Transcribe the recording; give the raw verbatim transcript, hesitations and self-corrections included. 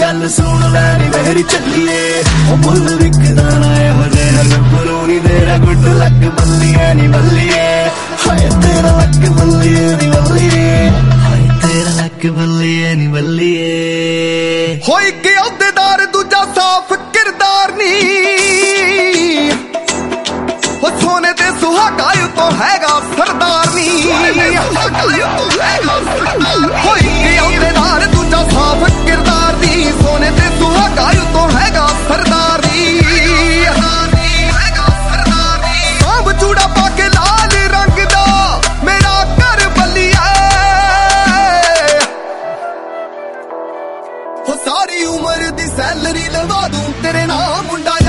गल सुन लै नी मेरी चलिए मुल विकदा ना इहो जिहा गब्बरू नी तेरा गुड लक बल्लिए नी बल्लिए हाय तेरा लक बल्लिए नी बल्लिए हाय तेरा लक बल्लिए नी बल्लिए होई के अहुदेदार दूजा साफ किरदार नी हो सोने ते सुहागा तो हैगा सरदार नी होई के अहुदेदार दूजा साफ किरदार नी सोने ते सुहागा तो हैगा सरदार नी सांभ चूड़ा पाके लाल रंग दा मेरा घर बल्लिए हो सारी उम्र दी सैलरी लवा दूं तेरे नाम मुंडा